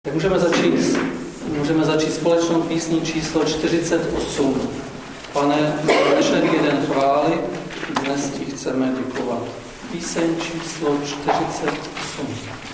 Tak můžeme začít společnou písní číslo 48. Pane, dnešek jeden chvály, dnes ti chceme děkovat. Píseň číslo 48.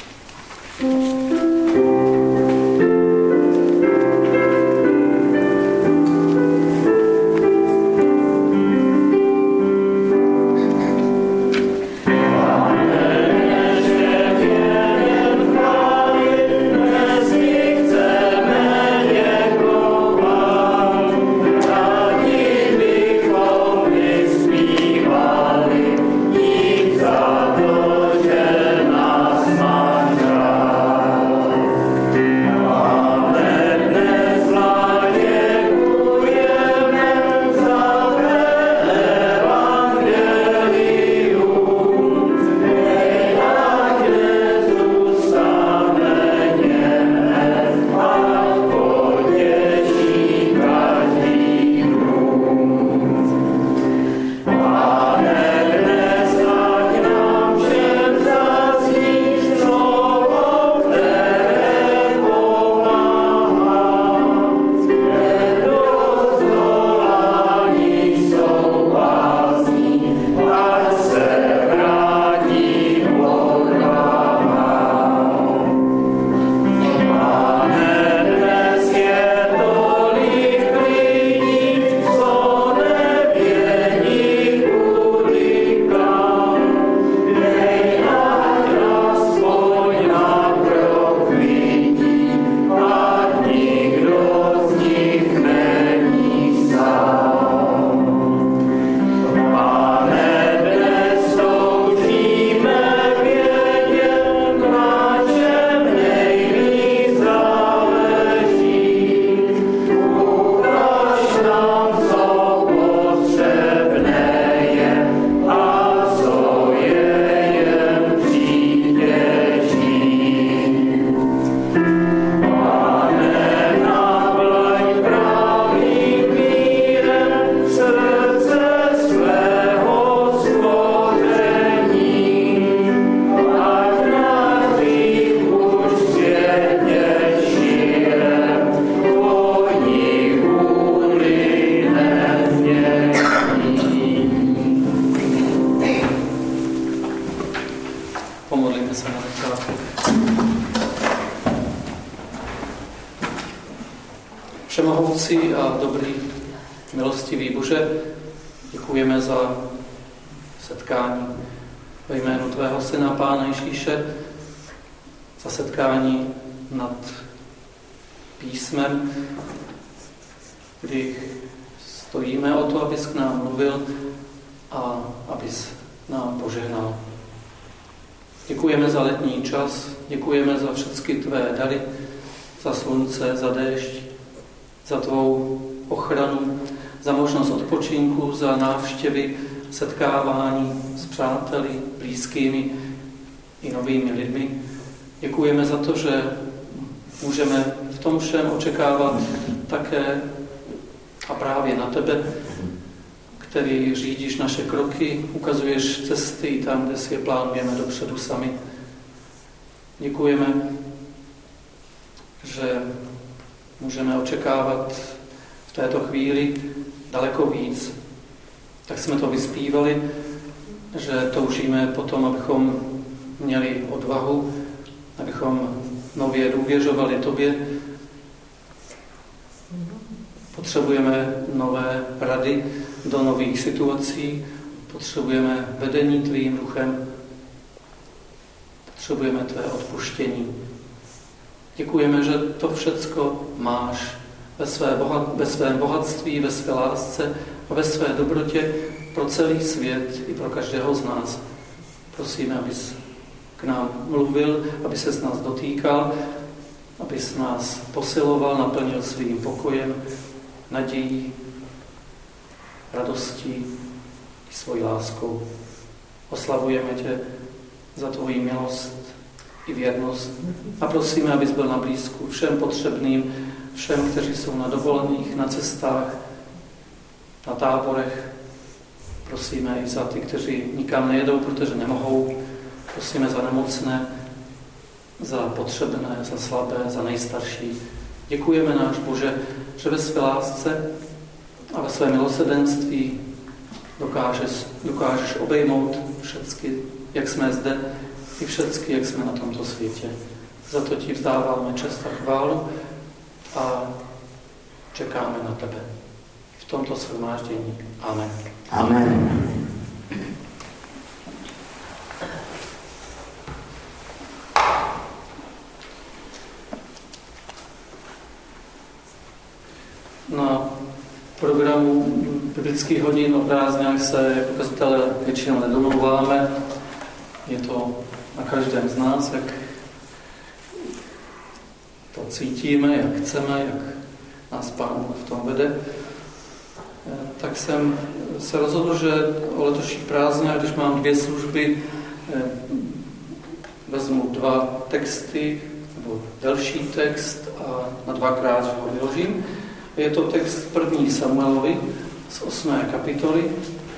Pomodlíme se na začátku. Všemohoucí a dobrý, milostivý Bože, děkujeme za setkání ve jménu Tvého Syna, Pána Ježíše, za setkání nad písmem, kdy stojíme o to, abys k nám mluvil a abys nám požehnal. Děkujeme za letní čas, děkujeme za všechny tvé dary, za slunce, za déšť, za tvou ochranu, za možnost odpočinku, za návštěvy, setkávání s přáteli, blízkými i novými lidmi. Děkujeme za to, že můžeme v tom všem očekávat také a právě na tebe, který řídíš naše kroky, ukazuješ cesty tam, kde si je plánujeme dopředu sami. Děkujeme, že můžeme očekávat v této chvíli daleko víc. Tak jsme to vyspívali, že toužíme potom, abychom měli odvahu, abychom nově důvěřovali tobě. Potřebujeme nové rady do nových situací, potřebujeme vedení tvým duchem, potřebujeme tvé odpuštění. Děkujeme, že to všecko máš ve svém bohatství, ve své lásce a ve své dobrotě pro celý svět i pro každého z nás. Prosíme, abys k nám mluvil, aby ses nás dotýkal, abys nás posiloval, naplnil svým pokojem, nadějí, radostí i svojí láskou. Oslavujeme tě za tvoji milost i věrnost a prosíme, abys byl na blízku všem potřebným, všem, kteří jsou na dovolených, na cestách, na táborech. Prosíme i za ty, kteří nikam nejedou, protože nemohou. Prosíme za nemocné, za potřebné, za slabé, za nejstarší. Děkujeme, náš Bože, že ve své lásce a ve své milosrdenství dokážeš obejmout všechny, jak jsme zde, i všechny, jak jsme na tomto světě. Za to ti vzdáváme čest a chválu a čekáme na tebe v tomto shromáždění. Amen. Amen. Na programu biblických hodin o prázdninách se jako kazatelé většinou nedomlouváme. Je to na každém z nás, jak to cítíme, jak chceme, jak nás Pán Bůh v tom vede. Tak jsem se rozhodl, že o letošních prázdninách, když mám 2 služby, vezmu 2 texty, nebo delší text a na 2krát ho vyložím. Je to text 1. Samuelovi z 8. kapitoly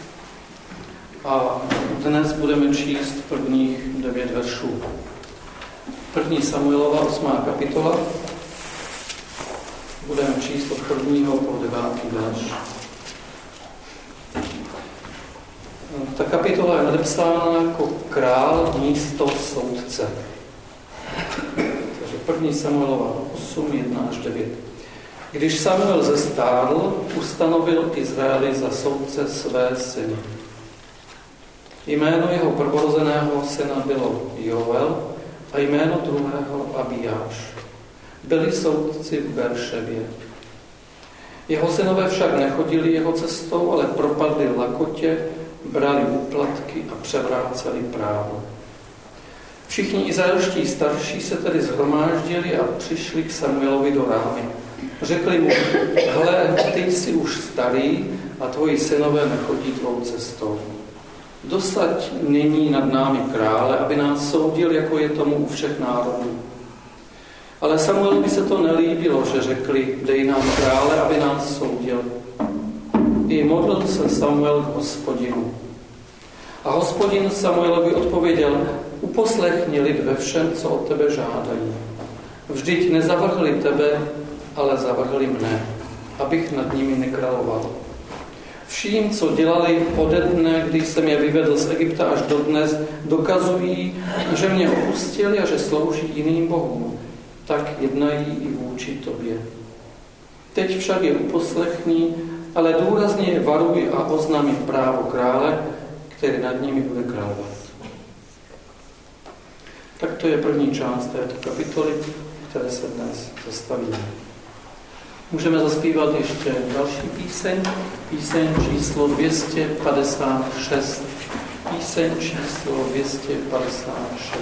a dnes budeme číst prvních 9 veršů. 1. Samuelova 8. kapitola, budeme číst od 1. po 9. verš. Ta kapitola je nadepsána jako král místo soudce. Takže 1. Samuelova 8, 1 až 9. Když Samuel zestárl, ustanovil Izraeli za soudce své syny. Jméno jeho prvorozeného syna bylo Joel a jméno druhého Abijáš. Byli soudci v Berševě. Jeho synové však nechodili jeho cestou, ale propadli lakotě, brali úplatky a převráceli právo. Všichni izraelští starší se tedy shromáždili a přišli k Samuelovi do Rámy. Řekli mu, hle, ty jsi už starý a tvoji synové nechodí tvou cestou. Dosaď nyní nad námi krále, aby nás soudil, jako je tomu u všech národů. Ale Samuelovi se to nelíbilo, že řekli, dej nám krále, aby nás soudil. I modlil se Samuel k Hospodinu. A Hospodin Samuelovi odpověděl, uposlechni lid ve všem, co od tebe žádají. Vždyť nezavrhli tebe, ale zavrhli mne, abych nad nimi nekráloval. Vším, co dělali ode dne, kdy jsem je vyvedl z Egypta až do dnes, dokazují, že mě opustili a že slouží jiným bohům. Tak jednají i vůči tobě. Teď však je uposlechni, ale důrazně je varuj a oznámí právo krále, který nad nimi bude královat. Tak to je první část této kapitoly, které se dnes zastavíme. Můžeme zaspívat ještě další píseň číslo 256. Píseň číslo 256.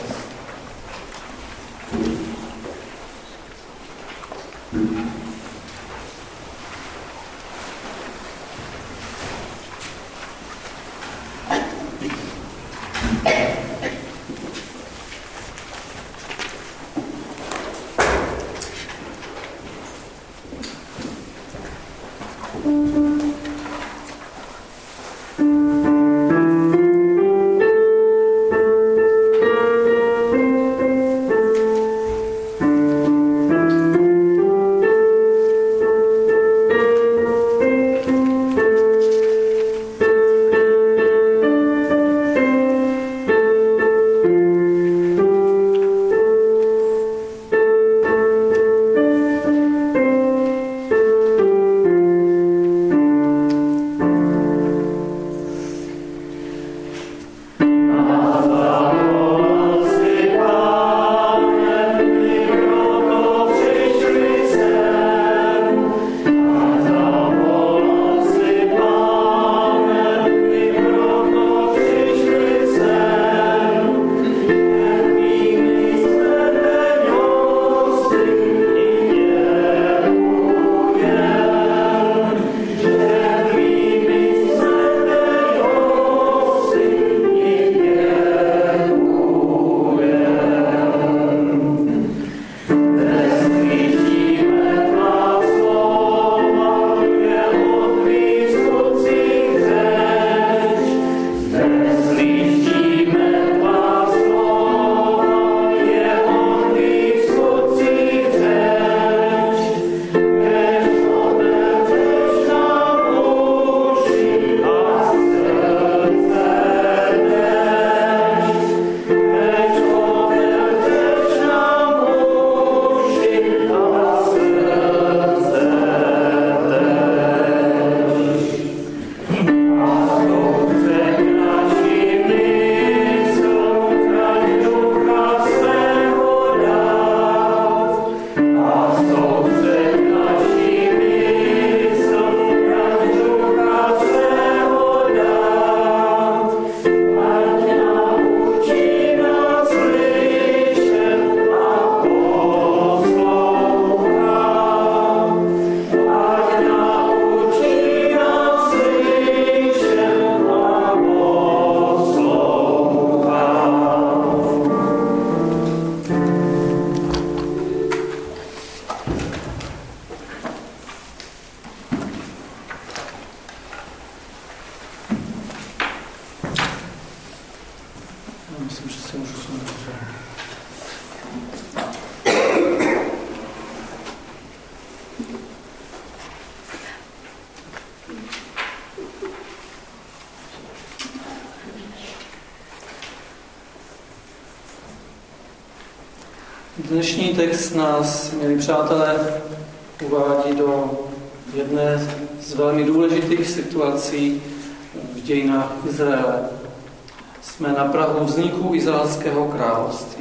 Dnešní text nás, milí přátelé, uvádí do jedné z velmi důležitých situací v dějinách Izraele. Jsme na prahu vzniku Izraelského království.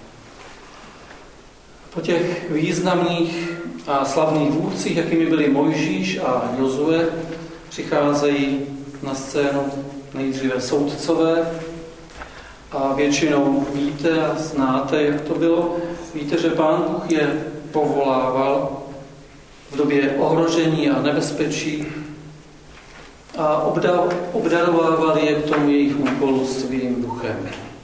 Po těch významných a slavných vůdcích, jakými byli Mojžíš a Jozue, přicházejí na scénu nejdříve soudcové a většinou víte a znáte, jak to bylo. Víte, že Pán Bůh je povolával v době ohrožení a nebezpečí a obdarovával je k tomu jejich úkolu svým duchem.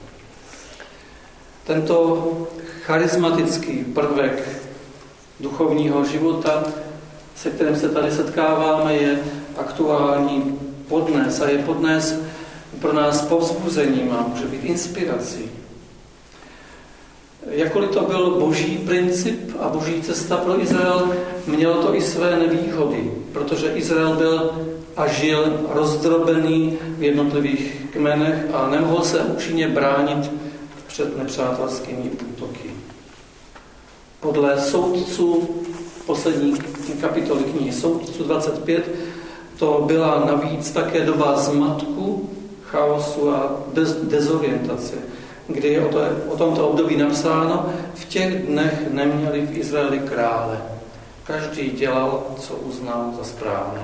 Tento charismatický prvek duchovního života, se kterým se tady setkáváme, je aktuální podnes a je podnes pro nás povzbuzením a může být inspirací. Jakkoliv to byl boží princip a boží cesta pro Izrael, mělo to i své nevýhody, protože Izrael byl a žil rozdrobený v jednotlivých kmenech a nemohl se účinně bránit před nepřátelskými útoky. Podle soudců, poslední kapitoly knihy Soudců 25, to byla navíc také doba zmatku, chaosu a dezorientace, kdy je o tomto období napsáno: v těch dnech neměli v Izraeli krále. Každý dělal, co uznal za správné.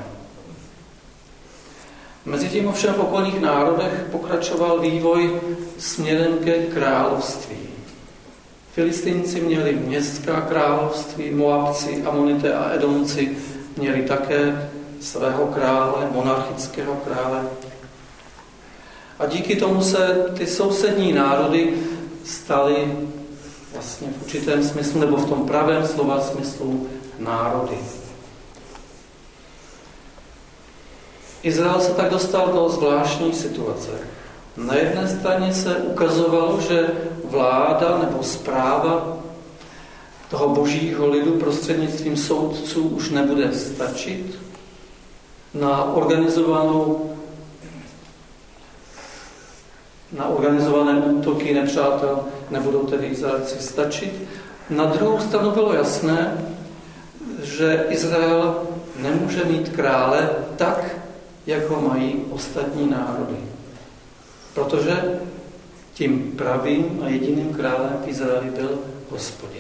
Mezitím ovšem v okolních národech pokračoval vývoj směrem ke království. Filistínci měli městská království, Moabci, Amonité a Edomci měli také svého krále, monarchického krále. A díky tomu se ty sousední národy staly vlastně v určitém smyslu, nebo v tom pravém slova smyslu, národy. Izrael se tak dostal do zvláštní situace. Na jedné straně se ukazovalo, že vláda nebo správa toho božího lidu prostřednictvím soudců už nebude stačit. Na organizované útoky nepřátel nebudou tedy Izraelci stačit. Na druhou stranu bylo jasné, že Izrael nemůže mít krále tak, jak ho mají ostatní národy. Protože tím pravým a jediným králem v Izraeli byl Hospodin.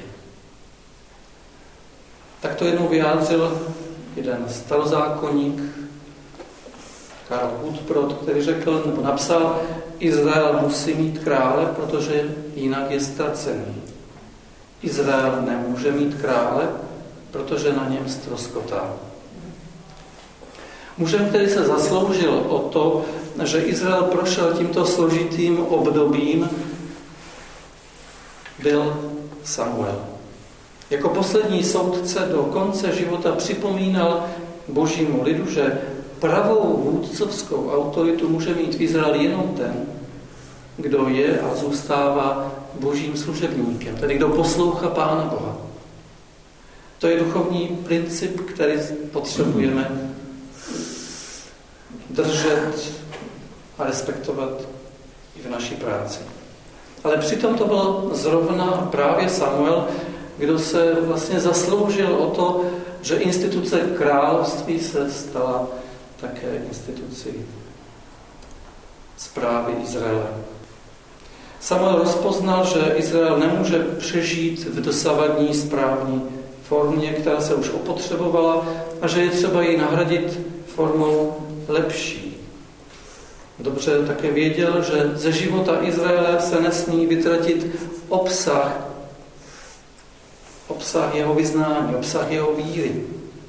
Tak to jednou vyjádřil jeden starozákonník, Karl Hudbrod, který řekl, nebo napsal: Izrael musí mít krále, protože jinak je ztracený. Izrael nemůže mít krále, protože na něm ztroskotá. Mužem, který se zasloužil o to, že Izrael prošel tímto složitým obdobím, byl Samuel. Jako poslední soudce do konce života připomínal božímu lidu, že pravou vůdcovskou autoritu může mít v Izraeli jenom ten, kdo je a zůstává božím služebníkem, tedy kdo poslouchá Pána Boha. To je duchovní princip, který potřebujeme držet a respektovat i v naší práci. Ale přitom to byl zrovna právě Samuel, kdo se vlastně zasloužil o to, že instituce království se stala také institucí správy Izraele. Samuel rozpoznal, že Izrael nemůže přežít v dosavadní správní formě, která se už opotřebovala, a že je třeba ji nahradit formou lepší. Dobře také věděl, že ze života Izraele se nesmí vytratit obsah jeho vyznání, obsah jeho víry.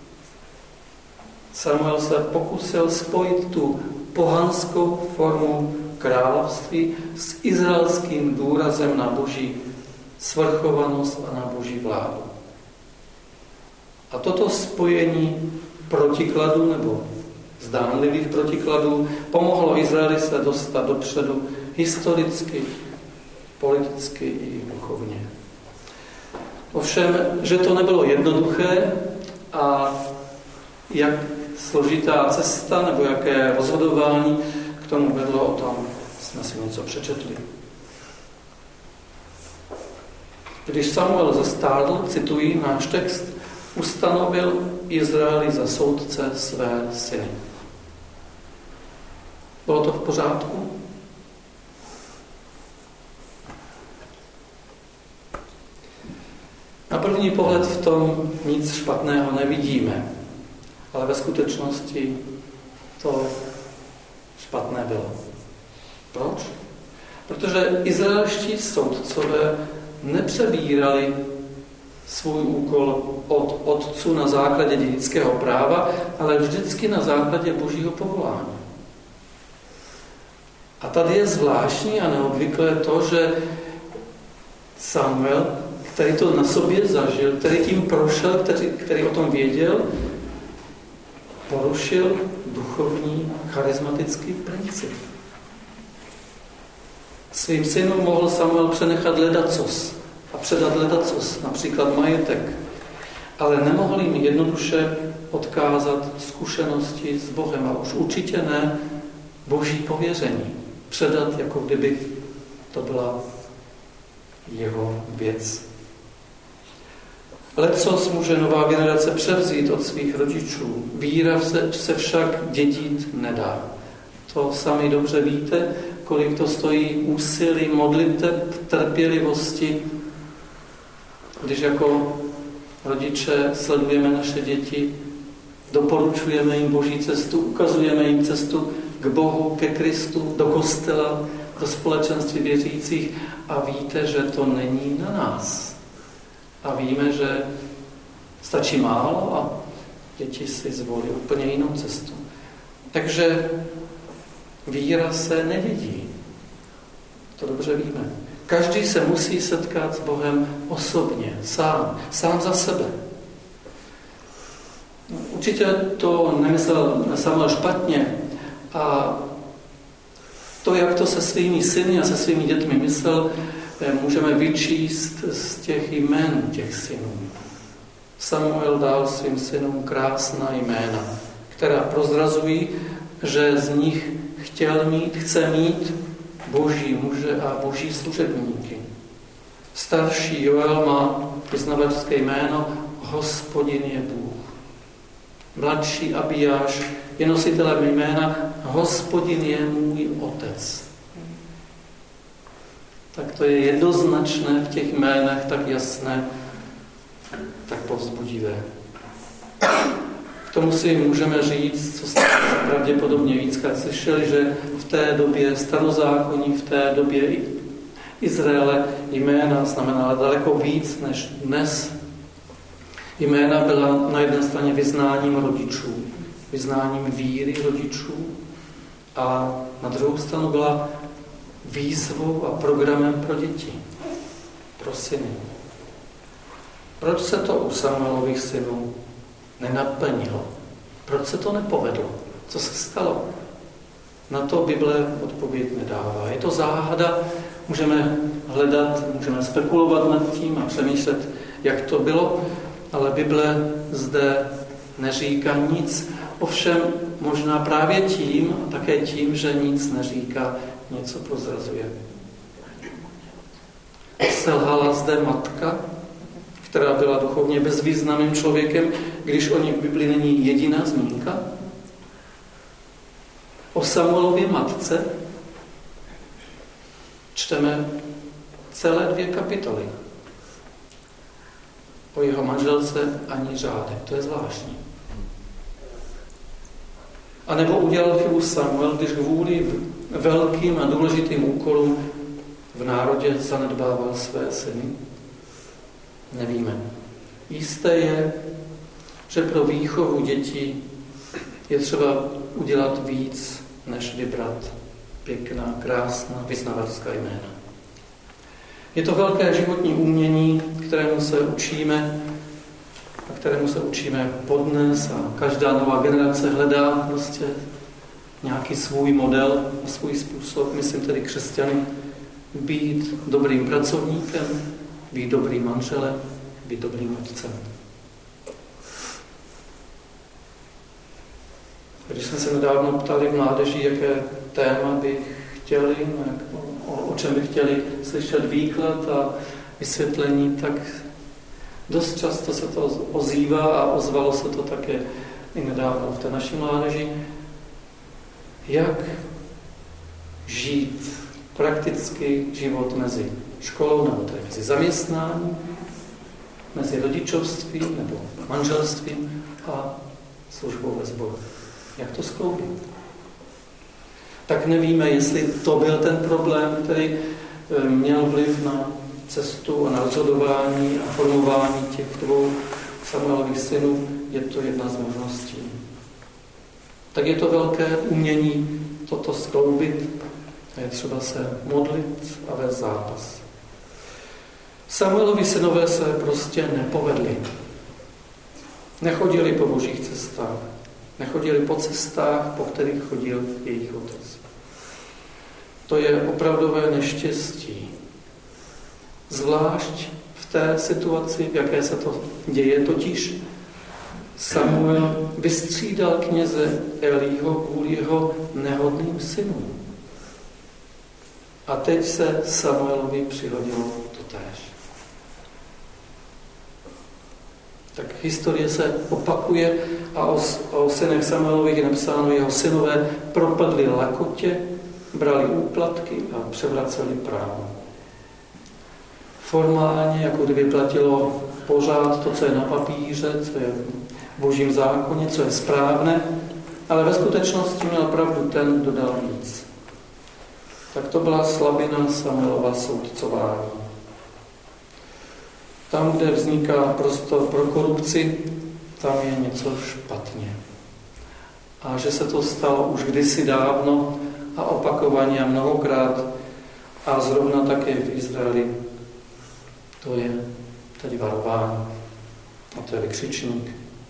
Samuel se pokusil spojit tu pohanskou formu království s izraelským důrazem na boží svrchovanost a na boží vládu. A toto spojení protikladů nebo zdánlivých protikladů pomohlo Izraeli se dostat dopředu historicky, politicky i duchovně. Ovšem, že to nebylo jednoduché a jak složitá cesta nebo jaké rozhodování k tomu vedlo, o tom jsme si něco přečetli. Když Samuel zastárl, cituji náš text, ustanovil Izraeli za soudce své syny. Bylo to v pořádku? Na první pohled v tom nic špatného nevidíme, ale ve skutečnosti to špatné bylo. Proč? Protože izraelští soudcové nepřebírali svůj úkol od otců na základě dědického práva, ale vždycky na základě božího povolání. A tady je zvláštní a neobvyklé to, že Samuel, který to na sobě zažil, který tím prošel, který o tom věděl, porušil duchovní charismatický princip. Svým synům mohl Samuel přenechat ledacos a předat ledacos, například majetek, ale nemohl jim jednoduše odkázat zkušenosti s Bohem a už určitě ne boží pověření. Předat, jako kdyby to byla jeho věc. Lecos může nová generace převzít od svých rodičů. Víra se však dědit nedá. To sami dobře víte, kolik to stojí úsilí, modliteb, trpělivosti, když jako rodiče sledujeme naše děti, doporučujeme jim boží cestu, ukazujeme jim cestu k Bohu, ke Kristu, do kostela, do společenství věřících a víte, že to není na nás. A víme, že stačí málo a děti si zvolí úplně jinou cestu. Takže víra se nedědí. To dobře víme. Každý se musí setkat s Bohem osobně, sám za sebe. Určitě to nemyslel Samuel špatně a to, jak to se svými syny a se svými dětmi myslel, můžeme vyčíst z těch jmen těch synů. Samuel dal svým synům krásná jména, která prozrazují, že z nich chce mít boží muže a boží služebníky. Starší Joel má vyznavačské jméno Hospodin je Bůh. Mladší Abijáš je nositelem jména Hospodin je můj otec. Tak to je jednoznačné v těch jménech, tak jasné, tak povzbudivé. K tomu si můžeme říct, co jste pravděpodobně víckrát slyšeli, že v té době starozákonní, v té době Izraele jména znamenala daleko víc než dnes. Jména byla na jedné straně vyznáním rodičů, vyznáním víry rodičů a na druhou stranu byla výzvou a programem pro děti, pro syny. Proč se to u Samuelových synů nenaplnilo? Proč se to nepovedlo? Co se stalo? Na to Bible odpověď nedává. Je to záhada, můžeme hledat, můžeme spekulovat nad tím a přemýšlet, jak to bylo, ale Bible zde neříká nic. Ovšem možná právě tím a také tím, že nic neříká, něco prozrazuje. Selhala zde matka, která byla duchovně bezvýznamným člověkem, když o ní v Bibli není jediná zmínka. O Samuelově matce čteme celé 2 kapitoly. O jeho manželce ani řádek. To je zvláštní. A nebo udělal chybu Samuel, když kvůli velkým a důležitým úkolům v národě zanedbával své syny? Nevíme. Jisté je, že pro výchovu dětí je třeba udělat víc, než vybrat pěkná, krásná, vyznavačská jména. Je to velké životní umění, kterému se učíme podnes a každá nová generace hledá prostě nějaký svůj model a svůj způsob, myslím tedy křesťany, být dobrým pracovníkem, být dobrým manželem, být dobrým otcem. Když jsme se nedávno ptali v mládeži, jaké téma by chtěli, o čem by chtěli slyšet výklad a vysvětlení, tak dost často se to ozývá a ozvalo se to také i nedávno v té naší mládeži, jak žít prakticky život mezi školou nebo tedy mezi zaměstnáním, mezi rodičovstvím nebo manželstvím a službou ve sboru. Jak to skloubit? Tak nevíme, jestli to byl ten problém, který měl vliv na cestu a na rozhodování a formování těch dvou Samuelových synů. Je to jedna z možností. Tak je to velké umění toto skloubit a je třeba se modlit a vést zápas. Samuelovi synové se prostě nepovedli. Nechodili po božích cestách. Nechodili po cestách, po kterých chodil jejich otec. To je opravdové neštěstí. Zvlášť v té situaci, v jaké se to děje, totiž Samuel vystřídal kněze Elího kvůli jeho nehodným synům. A teď se Samuelovi přihodilo totéž. Tak historie se opakuje a o synech Samuelových je napsáno, jeho synové propadli lakotě, brali úplatky a převraceli právo. Formálně, jako kdyby platilo pořád to, co je na papíře, co je v božím zákoně, co je správné, ale ve skutečnosti měl pravdu ten, kdo dal víc. Tak to byla slabina Samuelova soudcování. Tam, kde vzniká prostor pro korupci, tam je něco špatně. A že se to stalo už kdysi dávno a opakovaně a mnohokrát a zrovna také v Izraeli, to je tedy varování a to je vykřičník.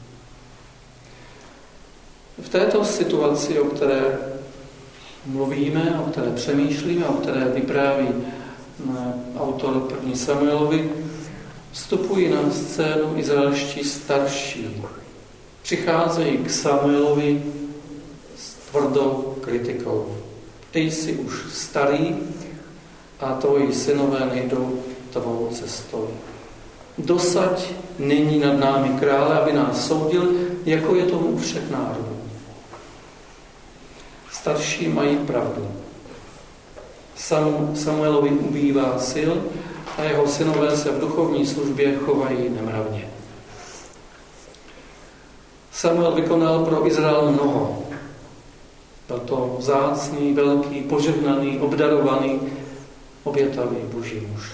V této situaci, o které mluvíme, o které přemýšlíme, o které vypráví autor 1. Samuelovi, vstupují na scénu izraelští starší. Přicházejí k Samuelovi s tvrdou kritikou. Ty jsi už starý a tvoji synové nejdou tvou cestou. Dosaď nyní nad námi krále, aby nás soudil, jako je tomu u všech národů. Starší mají pravdu. Samuelovi ubývá sil a jeho synové se v duchovní službě chovají nemravně. Samuel vykonal pro Izrael mnoho. Byl to vzácný, velký, požehnaný, obdarovaný, obětavý boží muž.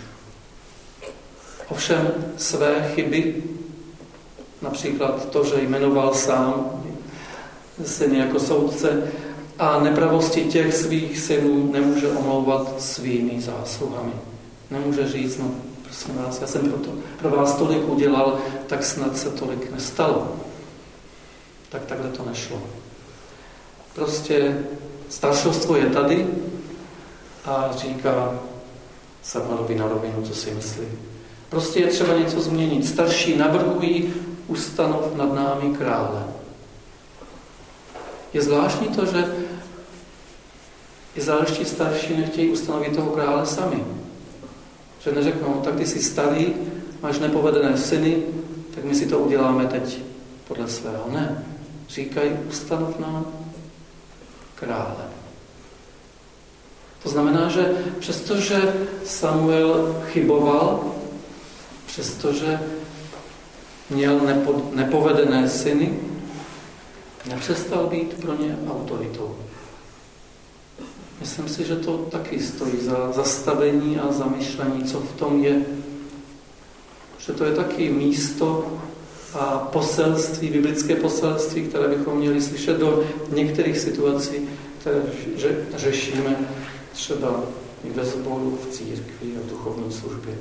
Ovšem své chyby, například to, že jmenoval sám syny jako soudce a nepravosti těch svých synů nemůže omlouvat svými zásluhami. Nemůže říct, no prosím vás, já jsem pro vás tolik udělal, tak snad se tolik nestalo. Tak takhle to nešlo. Prostě staršovstvo je tady a říká Samuelovi na rovinu, co si myslí. Prostě je třeba něco změnit. Starší navrhují ustanov nad námi krále. Je zvláštní to, že izraelští starší nechtějí ustanovit toho krále sami. Že neřeknou, tak ty jsi starý, máš nepovedené syny, tak my si to uděláme teď podle svého. Ne. Říkají, ustanov nám krále. To znamená, že přestože Samuel chyboval, přestože měl nepovedené syny, nepřestal být pro ně autoritou. Myslím si, že to taky stojí za zastavení a zamyšlení, co v tom je. Že to je taky místo a poselství, biblické poselství, které bychom měli slyšet do některých situací, které řešíme třeba i ve sboru, v církvi a v duchovní službě.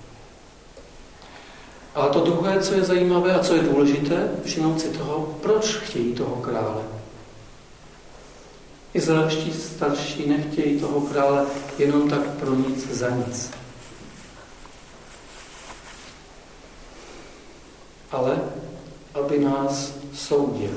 A to druhé, co je zajímavé a co je důležité, všimnout si toho, proč chtějí toho krále. Izraelští starší nechtějí toho krále jenom tak pro nic za nic. Ale aby nás soudil.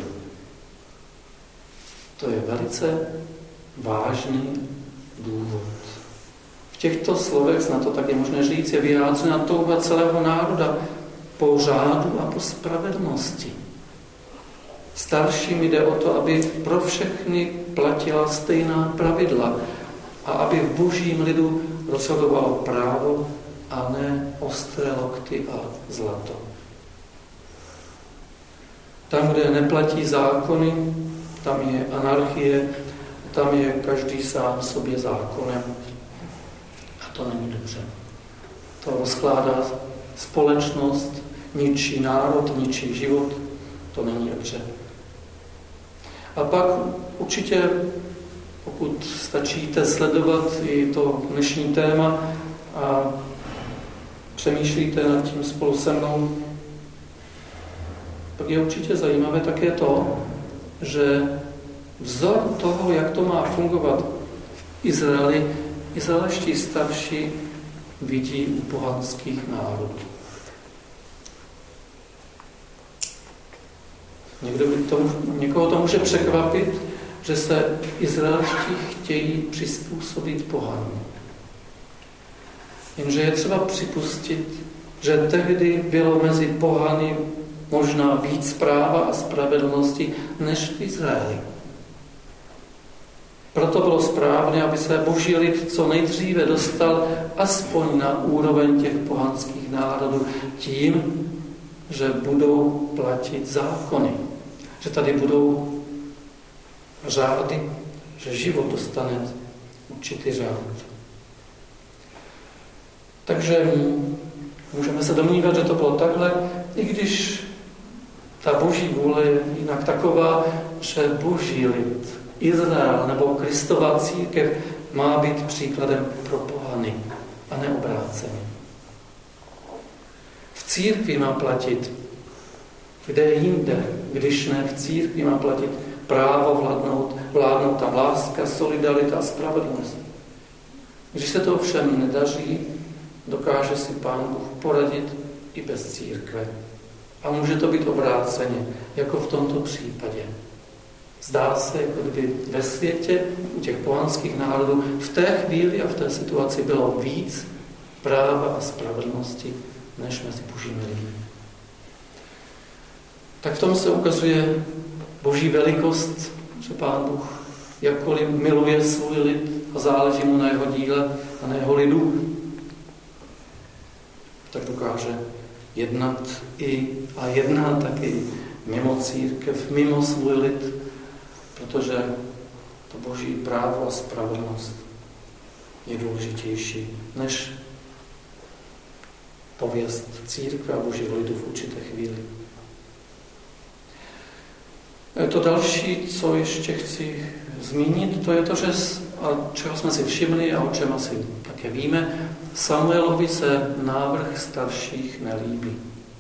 To je velice vážný důvod. V těchto slovech, snad to tak je možné říct, je vyjádřena touha celého národa po řádu a po spravedlnosti. Starším jde o to, aby pro všechny platila stejná pravidla a aby v božím lidu rozhodovalo právo a ne ostré lokty a zlato. Tam, kde neplatí zákony, tam je anarchie, tam je každý sám sobě zákonem. A to není dobře. To rozkládá společnost, ničí národ, ničí život. To není dobře. A pak určitě, pokud stačíte sledovat i to dnešní téma a přemýšlíte nad tím spolu se mnou, pak je určitě zajímavé také to, že vzor toho, jak to má fungovat v Izraeli, izraelští starší vidí u pohanských národů. Někoho to může překvapit, že se Izraelští chtějí přizpůsobit pohanům. Jenže je třeba připustit, že tehdy bylo mezi pohany možná víc práva a spravedlnosti než v Izraeli. Proto bylo správné, aby se boží lid co nejdříve dostal aspoň na úroveň těch pohanských národů tím, že budou platit zákony, že tady budou řády, že život dostane určitý řád. Takže můžeme se domnívat, že to bylo takhle, i když ta boží vůle je jinak taková, že boží lid, Izrael nebo Kristova církev má být příkladem pro pohany a ne obráceně. V církvi má platit, kde jinde, když ne v církvi má platit právo vládnout tam láska, solidarita a spravedlnost. Když se to ovšem nedaří, dokáže si Pán Bůh poradit i bez církve. A může to být obráceně, jako v tomto případě. Zdá se, jako kdyby ve světě u těch pohanských národů v té chvíli a v té situaci bylo víc práva a spravedlnosti, než mezi božími lidmi. Tak v tom se ukazuje boží velikost, že Pán Bůh jakkoliv miluje svůj lid a záleží mu na jeho díle a na jeho lidu, tak dokáže jednat a jedná taky mimo církev, mimo svůj lid, protože to boží právo a spravedlnost je důležitější než pověst církve a božího lidu v určité chvíli. To další, co ještě chci zmínit, to je to, že, čeho jsme si všimli a o čem asi také víme, Samuelovi se návrh starších nelíbí.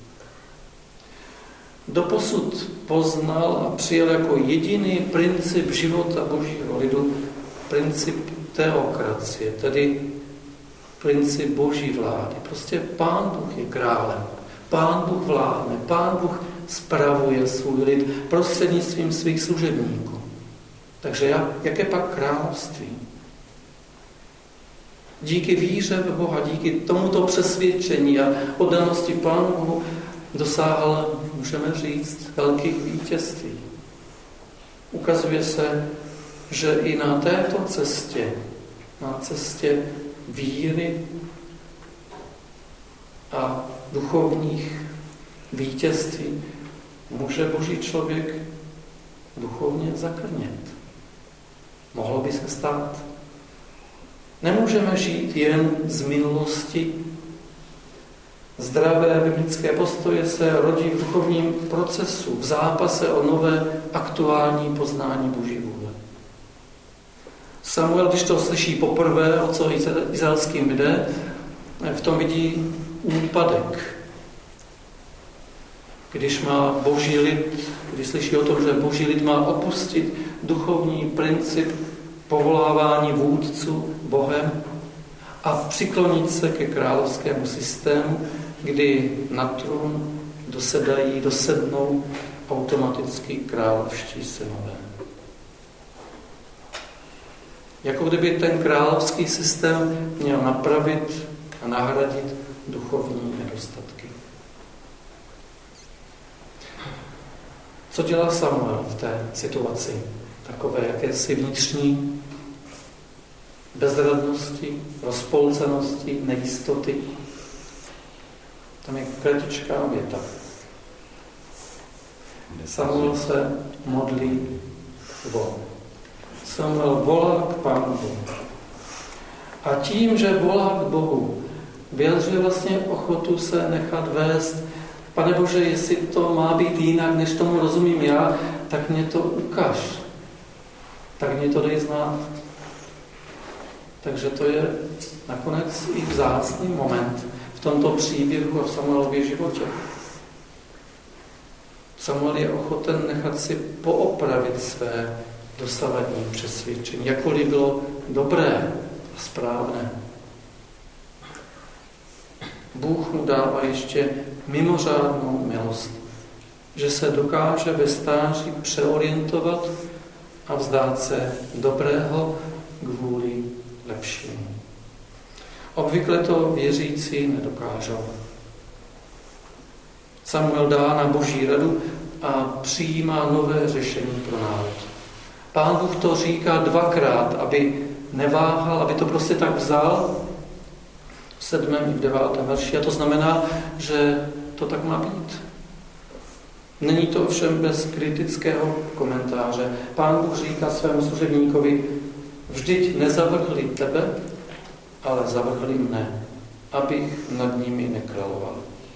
Doposud poznal a přijal jako jediný princip života božího lidu princip teokracie, tedy princip boží vlády. Prostě Pán Bůh je králem, Pán Bůh vládne, Pán Bůh spravuje svůj lid prostřednictvím svých služebníků. Takže jaké pak království? Díky víře v Boha, díky tomuto přesvědčení a oddanosti Pánu Bohu dosáhl, můžeme říct, velkých vítězství. Ukazuje se, že i na této cestě, na cestě víry a duchovních vítězství, může boží člověk duchovně zakrnět. Mohlo by se stát. Nemůžeme žít jen z minulosti. Zdravé biblické postoje se rodí v duchovním procesu, v zápase o nové aktuální poznání boží vůle. Samuel, když to slyší poprvé, o co izraelským jde, v tom vidí úpadek. Když má boží lid, když slyší o tom, že boží lid má opustit duchovní princip povolávání vůdců Bohem a přiklonit se ke královskému systému, kdy na trůn dosednou automaticky královští synové. Jako kdyby ten královský systém měl napravit a nahradit duchovní nedostatky. Co dělá Samuel v té situaci? Takové jakési vnitřní bezradnosti, rozpolcenosti, nejistoty. Tam je kratičká věta. Samuel se modlí k Bohu. Samuel volá k Pánu Bohu. A tím, že volá k Bohu, vyjadřuje vlastně ochotu se nechat vést. Pane Bože, jestli to má být jinak, než tomu rozumím já, tak mě to ukaž. Tak mě to dej znát. Takže to je nakonec i vzácný moment v tomto příběhu a v Samuelově životě. Samuel je ochoten nechat si poopravit své dosavadní přesvědčení, jakkoliv bylo dobré a správné. Bůh mu dává ještě mimořádnou milost, že se dokáže ve stáří přeorientovat a vzdát se dobrého kvůli lepšímu. Obvykle to věřící nedokážou. Samuel dá na Boží radu a přijímá nové řešení pro národ. Pán Bůh to říká dvakrát, aby neváhal, aby to prostě tak vzal v 7. i v 9. verši. A to znamená, že to tak má být. Není to ovšem bez kritického komentáře. Pán Bůh říká svému služebníkovi, vždyť nezavrhli tebe, ale zavrhli mne, abych nad nimi nekráloval.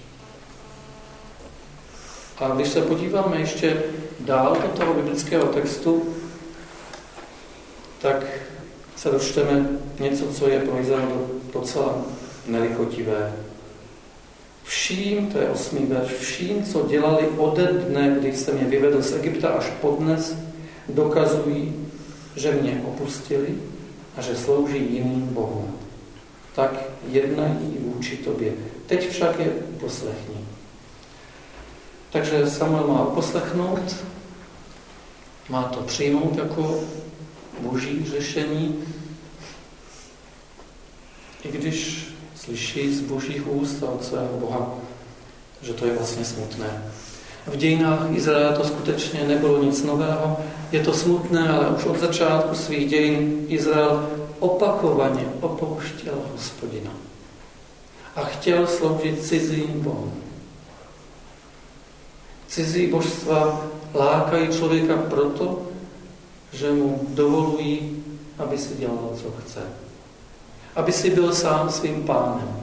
A když se podíváme ještě dál do toho biblického textu, tak se dočteme něco, co je pro Izrael docela nelichotivé. Vším, to je 8. verš, vším, co dělali ode dne, kdy jsem je vyvedl z Egypta až po dnes, dokazují, že mě opustili a že slouží jiným bohům. Tak jednají vůči tobě. Teď však je uposlechni. Takže Samuel má uposlechnout, má to přijmout jako boží řešení, i když slyší z božích úst a od svého Boha, že to je vlastně smutné. V dějinách Izraele to skutečně nebylo nic nového, je to smutné, ale už od začátku svých dějin Izrael opakovaně opouštěl Hospodina a chtěl sloužit cizím bohům. Cizí božstva lákají člověka proto, že mu dovolují, aby si dělal, co chce. Aby si byl sám svým pánem.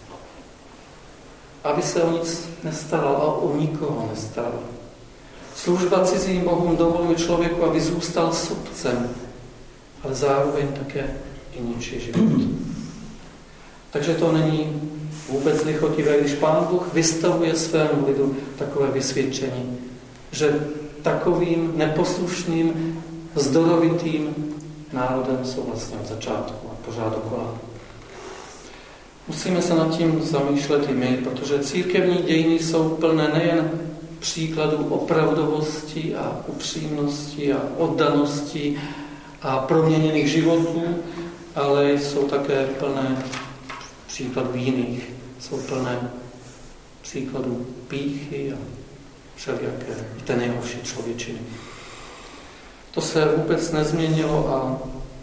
Aby se o nic nestaral a o nikoho nestaral. Služba cizím bohům dovoluje člověku, aby zůstal sobcem, ale zároveň také i ničí život. Takže to není vůbec lichotivé, když Pán Bůh vystavuje svému lidu takové vysvědčení, že takovým neposlušným, zdorovitým národem jsou vlastně od začátku a pořád dokola. Musíme se nad tím zamýšlet i my, protože církevní dějiny jsou plné nejen příkladů opravdovosti a upřímnosti a oddanosti a proměněných životů, ale jsou také plné příkladů jiných. Jsou plné příkladů pýchy a všelijaké té nejhorší člověčiny. To se vůbec nezměnilo a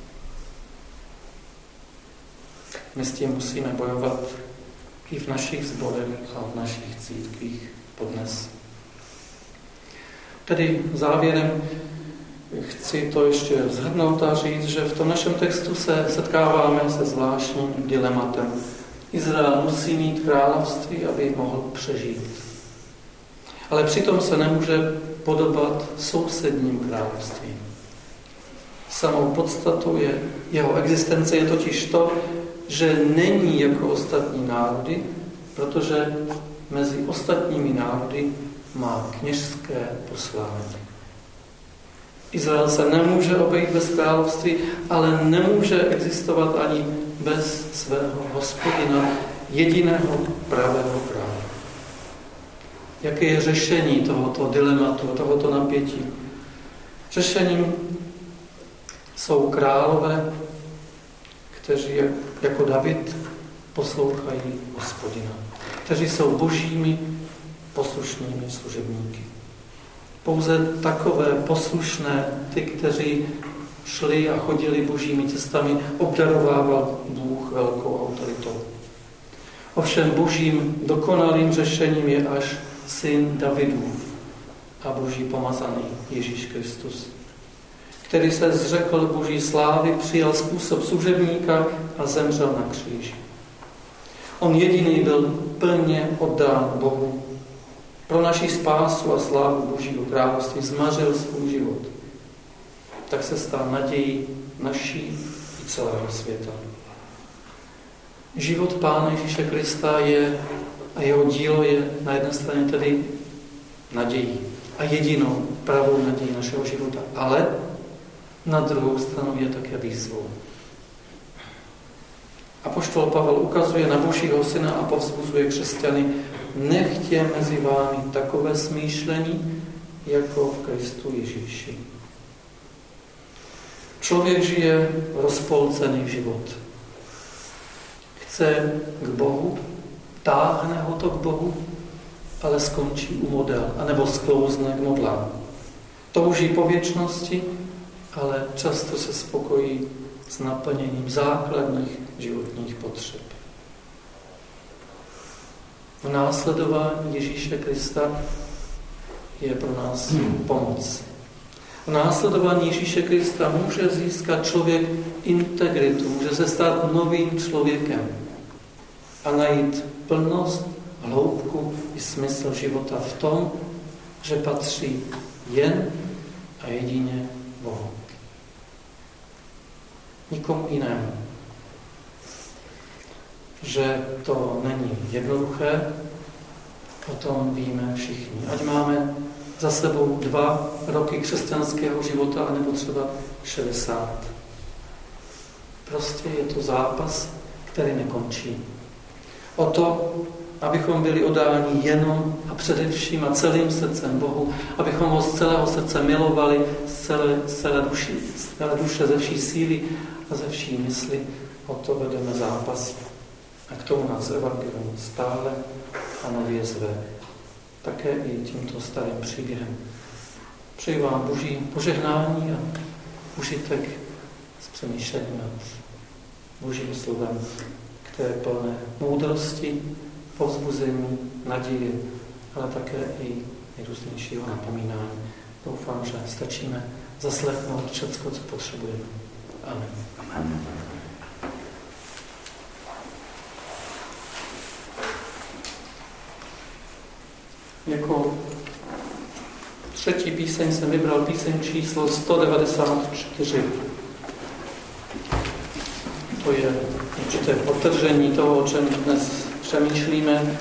my s tím musíme bojovat i v našich sborech a v našich církvích podnes. Tedy závěrem chci to ještě shrnout a říct, že v tom našem textu se setkáváme se zvláštním dilematem. Izrael musí mít království, aby mohl přežít. Ale přitom se nemůže podobat sousedním královstvím. Samou podstatou je jeho existence je totiž to, že není jako ostatní národy, protože mezi ostatními národy má kněžské poslání. Izrael se nemůže obejít bez království, ale nemůže existovat ani bez svého Hospodina, jediného pravého krále. Jaké je řešení tohoto dilematu, tohoto napětí? Řešením jsou králové, kteří jako David poslouchají Hospodina, kteří jsou božími poslušnými služebníky. Pouze takové poslušné, ty, kteří šli a chodili božími cestami, obdarovával Bůh velkou autoritou. Ovšem božím dokonalým řešením je až syn Davidův a boží pomazaný Ježíš Kristus, který se zřekl boží slávy, přijal způsob služebníka a zemřel na kříži. On jediný byl plně oddán Bohu. Pro naši spásu a slávu Božího království zmařil svůj život. Tak se stal nadějí naší i celého světa. Život Pána Ježíše Krista je a jeho dílo je na jedné straně tedy nadějí a jedinou pravou nadějí našeho života, ale na druhou stranu je také výzvou. Apoštol Pavel ukazuje na Božího syna a povzbuzuje křesťany: nechtě mezi vámi takové smýšlení, jako v Kristu Ježíši. Člověk žije rozpolcený život. Chce k Bohu, táhne ho to k Bohu, ale skončí u model, anebo sklouzne k modlám. Touží po věčnosti, ale často se spokojí s naplněním základních životních potřeb. V následování Ježíše Krista je pro nás pomoc. V následování Ježíše Krista může získat člověk integritu, může se stát novým člověkem a najít plnost, hloubku i smysl života v tom, že patří jen a jedině Bohu. Nikomu jinému. Že to není jednoduché, o tom víme všichni. Ať máme za sebou 2 roky křesťanského života, anebo třeba 60. Prostě je to zápas, který nekončí. O to, abychom byli oddáni jenom a především a celým srdcem Bohu, abychom ho z celého srdce milovali, z celé duše, ze vší síly a ze vší mysli. O to vedeme zápas. A k tomu nás evangelium stále a nově zve. Také i tímto starým příběhem. Přeji vám Boží požehnání a užitek z přemýšlení nad Božím slovem, které je plné moudrosti, povzbuzení, naděje, ale také i nejrůznějšího napomínání. Doufám, že stačíme zaslechnout všecko, co potřebujeme. Amen. Amen. Jako 3. píseň jsem vybral píseň číslo 194. To je určité podtržení toho, o čem dnes přemýšlíme.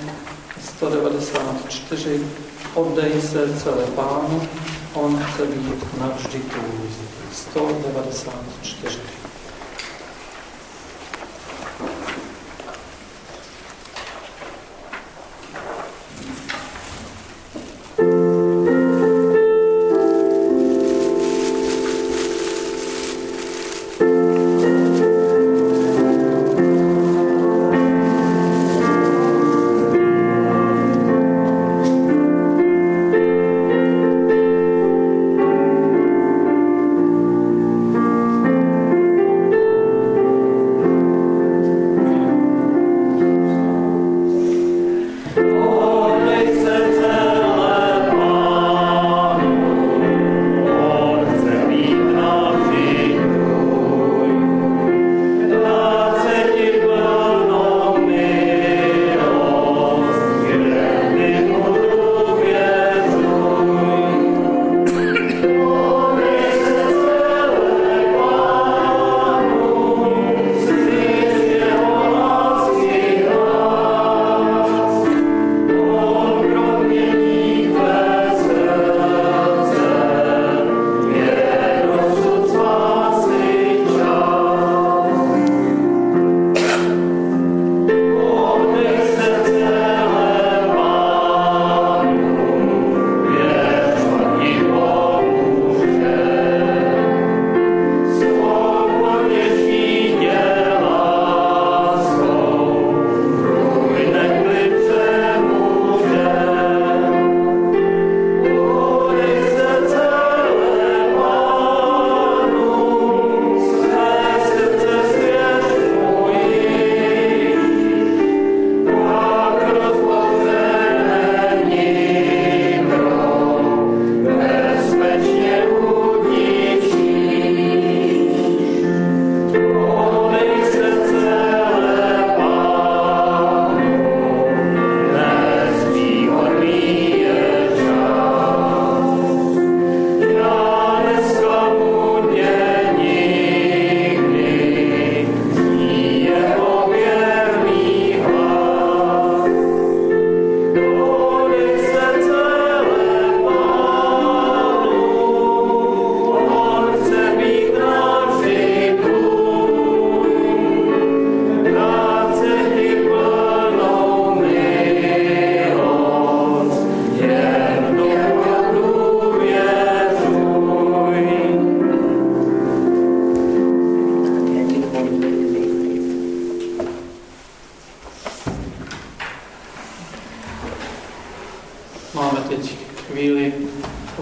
194. Oddej se celé Pánu, on chce být navždy tvůj. 194.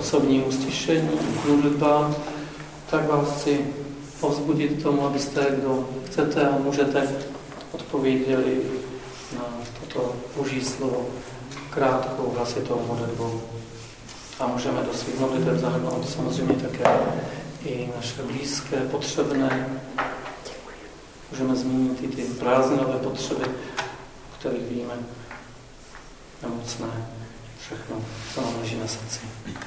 osobnímu stišení, k modlitbám, tak vás chci povzbudit tomu, abyste, kdo chcete a můžete, odpověděli na toto Boží slovo krátkou hlasitou modlitbou. A můžeme do svých modlitev zahrnout samozřejmě také i naše blízké, potřebné. Můžeme zmínit i ty prázdninové potřeby, o kterých víme, nemocné, všechno, co nám leží na srdci.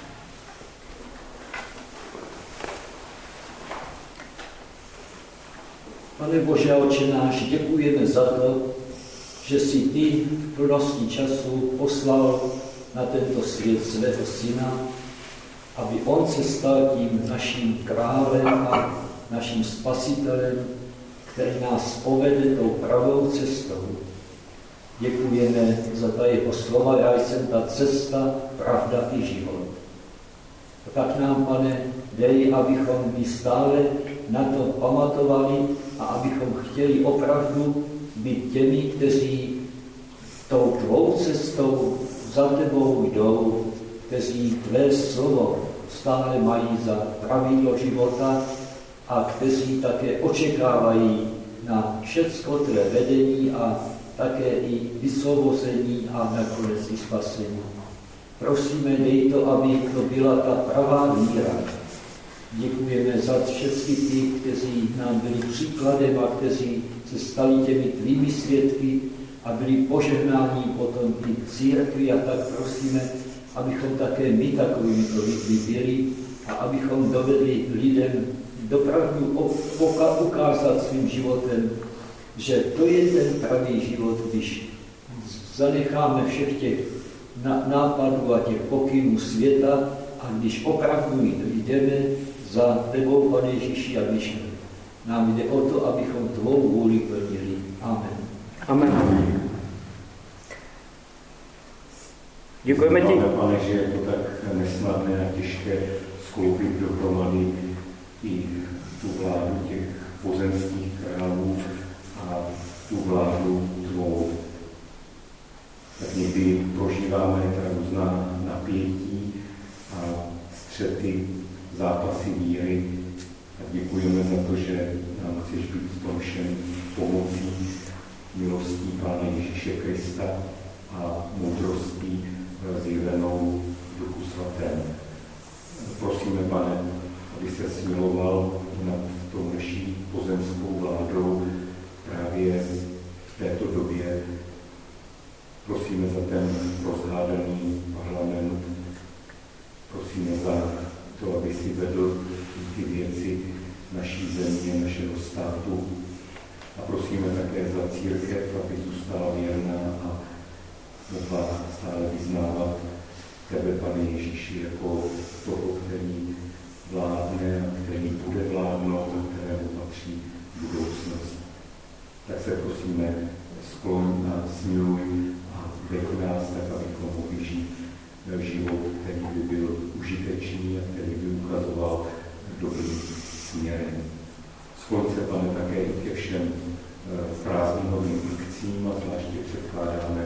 Pane Bože, Otče náš, děkujeme za to, že jsi ty v plnosti času poslal na tento svět svého syna, aby on se stal tím naším králem a naším spasitelem, který nás povede tou pravou cestou. Děkujeme za ta jeho slova, já jsem ta cesta, pravda i život. A tak nám, Pane, dej, abychom my stále na to pamatovali a abychom chtěli opravdu být těmi, kteří tou tvou cestou za tebou jdou, kteří tvé slovo stále mají za pravidlo života a kteří také očekávají na všecko tvé vedení a také i vysvobození a nakonec i spasení. Prosíme, dej to, aby to byla ta pravá víra. Děkujeme za všechny ty, kteří nám byli příkladem a kteří se stali těmi tvými svědky a byli požehnáni potom i církvi, a tak prosíme, abychom také my takovými lidmi byli a abychom dovedli lidem dopravdu ukázat svým životem, že to je ten pravý život, když zanecháme všech těch nápadů a těch pokynů světa a když opravdu jdeme za tebou, Pane Ježíši, a když nám jde o to, abychom tvou vůli plnili. Amen. Amen. Děkujeme ti, Pane, že je to tak nesnadné a těžké skloubit dohromady i tu vládu těch pozemských králů a tu vládu tvou. Tak někdy prožíváme různá napětí a střety, zápasy víry. A děkujeme za to, že nám chceš být v tom všem pomocí, milostí Pána Ježíše Krista a moudrostí zjevenou v Duchu Svatém. Prosíme, Pane, aby se smiloval nad tou naší pozemskou vládou právě v této době. Prosíme za ten rozhádaný parlament. Prosíme za to, aby si vedl ty věci naší země, našeho státu. A prosíme také za církev, aby zůstala věrná a mohla stále vyznávat tebe, Pane Ježíši, jako toho, který vládne a který bude vládnout a kterému patří budoucnost. Tak se prosíme, skloň a smiluj a veď nás tak, abychom mohli žít život, který by byl užitečný a který by ukazoval dobrým směrem. Skloň se, Pane, také i ke všem prázdninovým akcím a zvláště předkládáme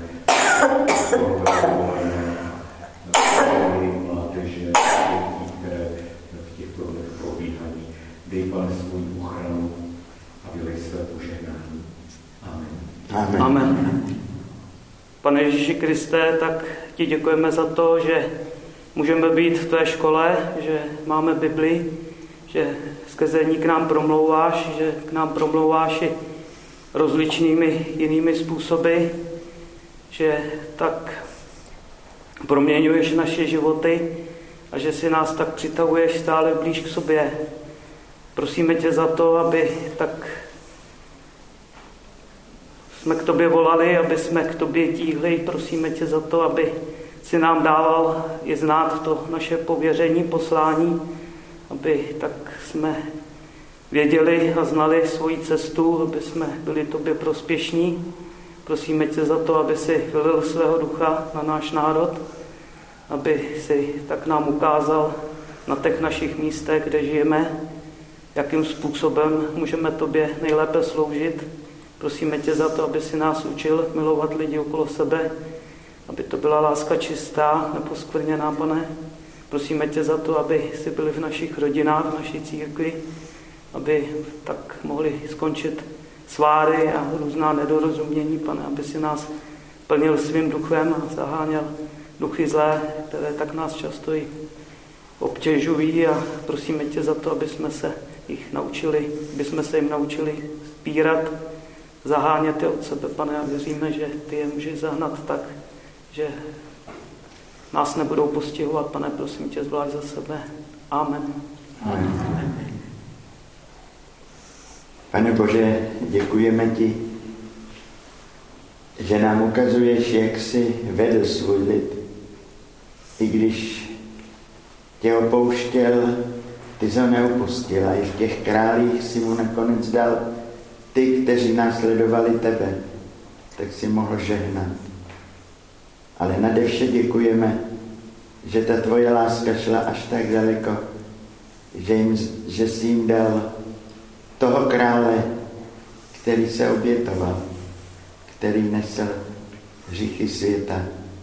mládeže, které v těchto dnech probíhají. Dej, Pane, svou ochranu a vylej své požehnání. Amen. Amen. Amen. Pane Ježíši Kriste, tak ti děkujeme za to, že můžeme být v tvé škole, že máme Bibli, že skrze ní k nám promlouváš, že k nám promlouváš i rozličnými jinými způsoby, že tak proměňuješ naše životy a že si nás tak přitahuješ stále blíž k sobě. Prosíme tě za to, aby tak jsme k tobě volali, aby jsme k tobě tíhli. Prosíme tě za to, aby si nám dával i znát to naše pověření, poslání, aby tak jsme věděli a znali svoji cestu, aby jsme byli tobě prospěšní. Prosíme tě za to, aby si vylil svého ducha na náš národ, aby si tak nám ukázal na těch našich místech, kde žijeme, jakým způsobem můžeme tobě nejlépe sloužit. Prosíme tě za to, aby si nás učil milovat lidi okolo sebe, aby to byla láska čistá, neposkvrněná, Pane. Prosíme tě za to, aby si byli v našich rodinách, v naší církvi, aby tak mohli skončit sváry a různá nedorozumění, Pane, aby si nás plnil svým duchem a zaháněl duchy zlé, které tak nás často i obtěžují, a prosíme tě za to, aby jsme se jim naučili spírat, zahánět je od sebe, Pane, a věříme, že ty je můžeš zahnat tak, že nás nebudou postihovat, Pane, prosím tě zvlášť za sebe. Amen. Amen. Pane Bože, děkujeme ti, že nám ukazuješ, jak jsi vedl svůj lid. I když tě opouštěl, ty jsi ho neopustil, a i v těch králích si mu nakonec dal ty, kteří následovali tebe, tak si mohl žehnat. Ale nade vše děkujeme, že ta tvoje láska šla až tak daleko, že jsi jim dal toho krále, který se obětoval, který nesl hříchy světa,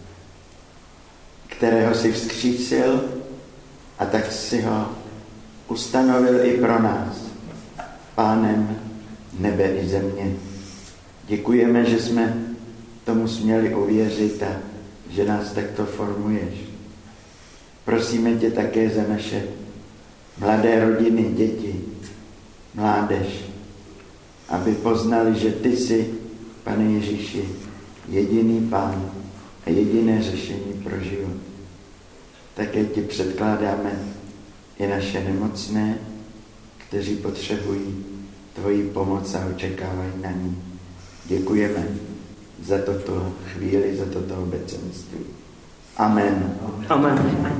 kterého si vzkřísil, a tak si ho ustanovil i pro nás, Pánem nebe i země. Děkujeme, že jsme tomu směli uvěřit a že nás takto formuješ. Prosíme tě také za naše mladé rodiny, děti, mládež, aby poznali, že ty jsi, Pane Ježíši, jediný Pán a jediné řešení pro život. Také ti předkládáme i naše nemocné, kteří potřebují tvoji pomoc a očekávají na ní. Děkujeme za toto chvíli, za toto obecenství. Amen. Amen.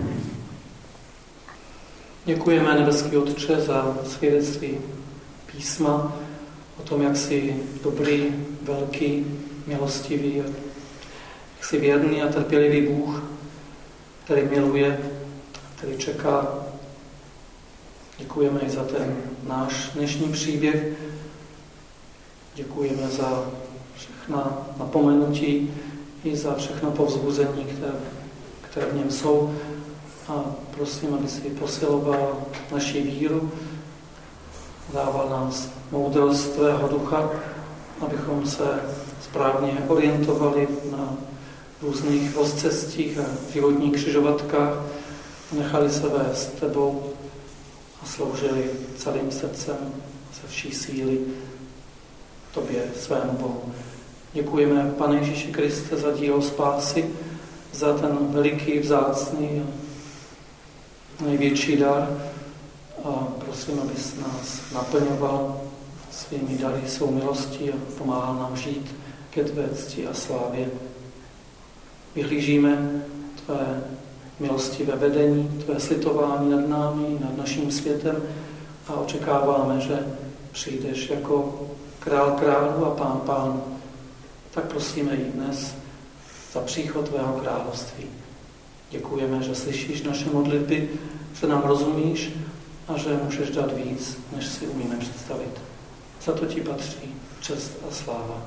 Děkujeme, nebeský Otče, za svědectví písma o tom, jak jsi dobrý, velký, milostivý, jak jsi věrný a trpělivý Bůh, který miluje, který čeká. Děkujeme i za ten náš dnešní příběh. Děkujeme za všechna napomenutí i za všechna povzbuzení, které v něm jsou. A prosím, aby si posiloval naši víru, dával nás moudrost tvého ducha, abychom se správně orientovali na různých rozcestích a životních křižovatkách, nechali se vést tebou a sloužili celým srdcem, ze vší síly tobě, svému Bohu. Děkujeme, Pane Ježíši Kriste, za dílo spásy, za ten veliký, vzácný a největší dar, a prosím, abys nás naplňoval svými dary, svou milostí a pomáhal nám žít ke tvé cti a slávě. Vyhlížíme tvé milostivé vedení, tvé slitování nad námi, nad naším světem a očekáváme, že přijdeš jako král králů a pán pánů. Tak prosíme i dnes za příchod tvého království. Děkujeme, že slyšíš naše modlitby, že nám rozumíš a že můžeš dát víc, než si umíme představit. Za to ti patří čest a sláva.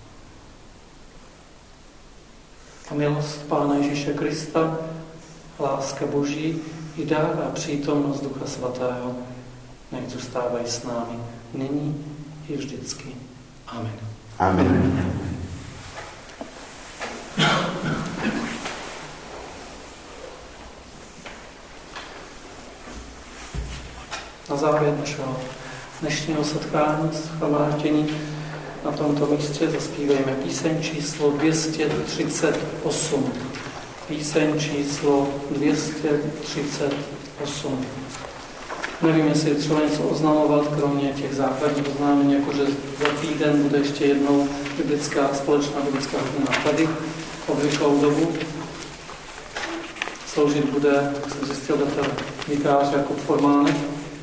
A milost Pána Ježíše Krista, láska Boží i dar a přítomnost Ducha Svatého nech zůstávají s námi nyní i vždycky. Amen. Amen. Na závěr našeho dnešního setkání, shromáždění na tomto místě zaspívejme píseň číslo 238. Píseň číslo 238. Nevím, jestli třeba něco oznamovat, kromě těch základních oznámení, jakože za týden bude ještě jednou společná biblická hodina tady, obvyklou dobu. Sloužit bude, jak jsem zjistil, vikář Jakub Formánek.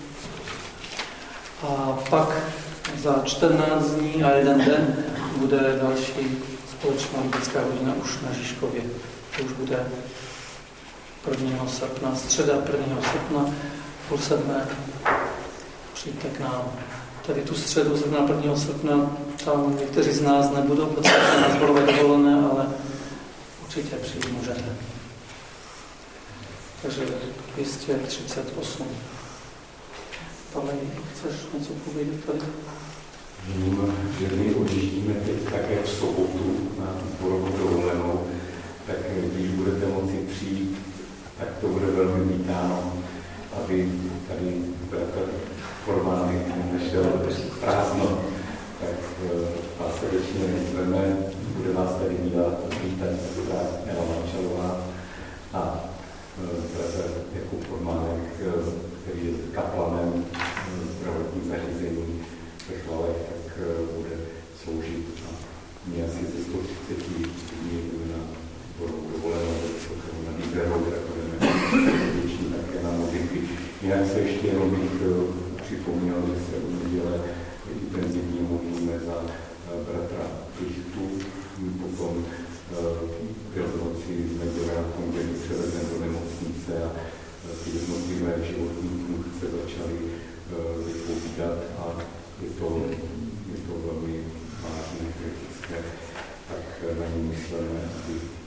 A pak za 14 dní a jeden den bude další společná biblická hodina už na Žižkově. To už bude 1. srpna, středa 1. srpna, 6:30. Přijďte k nám. Tady tu středu zrovna 1. srpna, tam někteří z nás nebudou, protože se na zborové dovolené, ale určitě přijít můžete. Takže 238. Pane, chceš něco povědět tady? Vím, že my odjíždíme teď také v sobotu na zborovou dovolenou, tak když budete moci přijít, tak to bude velmi vítáno, aby tady bratr Formánek nešel prázdno. Tak vás srdečně zveme, bude vás tady vítat sestra Ela Mančalová a bratr Jakub Formánek, který je kaplanem zdravotních zařízení ve Chvalech, tak bude sloužit. A my asi ze 130 lidí budeme na dovolenou, na výběrou, tak budeme vděční také na muziky. Jinak se ještě jenom bych připomněl, že se u neděle intenzivně modlíme za bratra Kristu, potom Velikonoci z neděle na tom, kde byl převezen do nemocnice a ty jednotlivé životní funkce začaly vypovídat a je to velmi vážné, kritické, tak na ní myslíme, aby